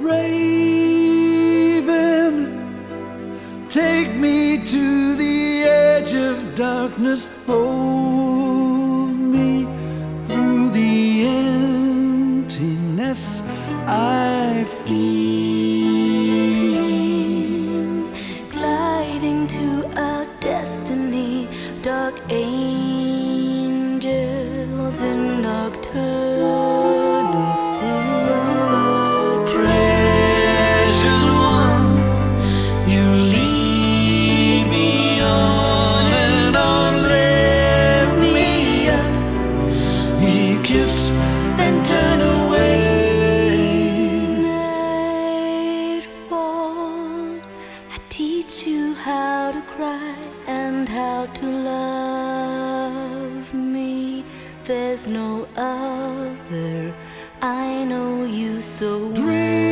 Raven, take me to the edge of darkness. Hold me through the emptiness I feel. Gliding to our destiny, dark angels in nocturnal symmetry. Precious one, you lead me on and on, lift me up. We kiss, then turn away. Nightfall, I teach you how to cry and how to love me. There's no other, I know you so well.